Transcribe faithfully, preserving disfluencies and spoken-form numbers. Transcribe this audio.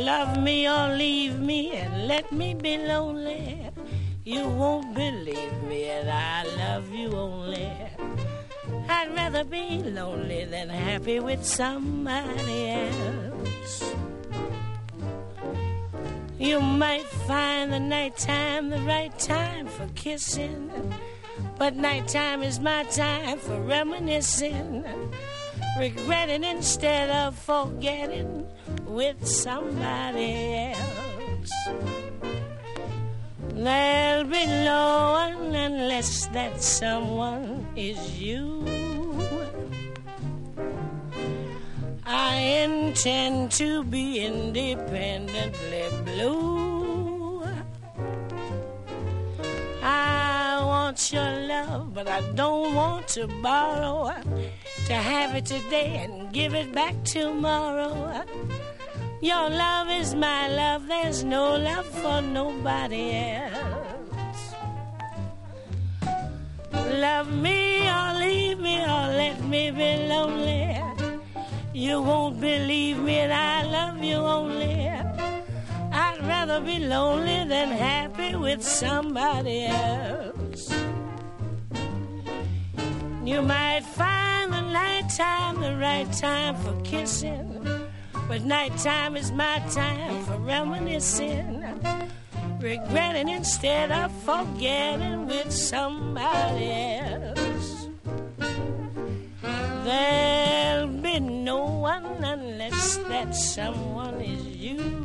Love me or leave me and let me be lonely. You won't believe me and I love you only. I'd rather be lonely than happy with somebody else. You might find the nighttime the right time for kissing, but nighttime is my time for reminiscing, regretting instead of forgetting with somebody else. There'll be no one unless that someone is you. I intend to be independently blue. I want your love, but I don't want to borrow. To have it today and give it back tomorrow. Your love is my love, there's no love for nobody else. Love me or leave me or let me be lonely. You won't believe me and I love you only. I'd rather be lonely than happy with somebody else. You might find the nighttime the right time for kissing, but nighttime is my time for reminiscing, regretting instead of forgetting with somebody else. There'll be no one unless that someone is you.